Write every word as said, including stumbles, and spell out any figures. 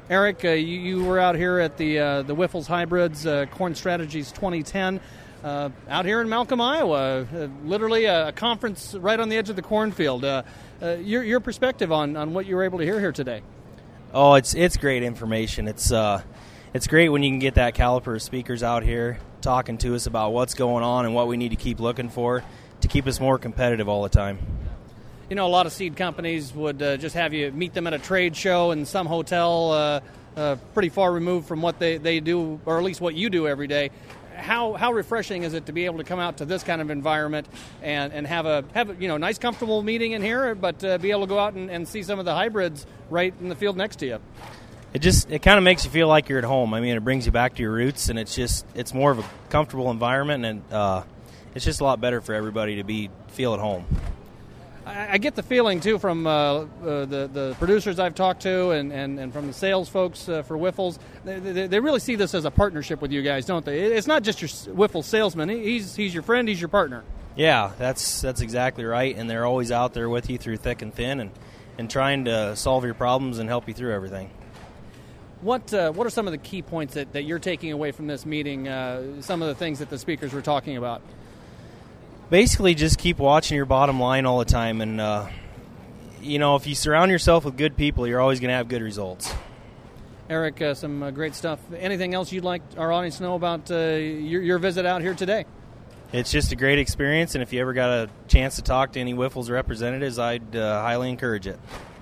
Eric, uh, you, you were out here at the uh, the Wyffels Hybrids uh, Corn Strategies twenty ten, uh, out here in Malcolm, Iowa, uh, literally a, a conference right on the edge of the cornfield. Uh, uh, your your perspective on, on what you were able to hear here today? Oh, it's it's great information. It's uh, it's great when you can get that caliber of speakers out here talking to us about what's going on and what we need to keep looking for to keep us more competitive all the time. You know, a lot of seed companies would uh, just have you meet them at a trade show in some hotel uh, uh, pretty far removed from what they, they do, or at least what you do every day. How how refreshing is it to be able to come out to this kind of environment and, and have a have a, you know nice comfortable meeting in here, but uh, be able to go out and, and see some of the hybrids right in the field next to you? It just it kind of makes you feel like you're at home. I mean, it brings you back to your roots, and it's just it's more of a comfortable environment, and uh, it's just a lot better for everybody to be feel at home. I get the feeling, too, from uh, uh, the, the producers I've talked to and, and, and from the sales folks uh, for Wyffels, they, they, they really see this as a partnership with you guys, don't they? It's not just your Wyffels salesman. He's he's your friend. He's your partner. Yeah, that's that's exactly right, and they're always out there with you through thick and thin and, and trying to solve your problems and help you through everything. What uh, what are some of the key points that, that you're taking away from this meeting, uh, some of the things that the speakers were talking about? Basically, just keep watching your bottom line all the time, and uh, you know, if you surround yourself with good people, you're always going to have good results. Eric, uh, some uh, great stuff. Anything else you'd like our audience to know about uh, your, your visit out here today? It's just a great experience, and if you ever got a chance to talk to any Wyffels representatives, I'd uh, highly encourage it.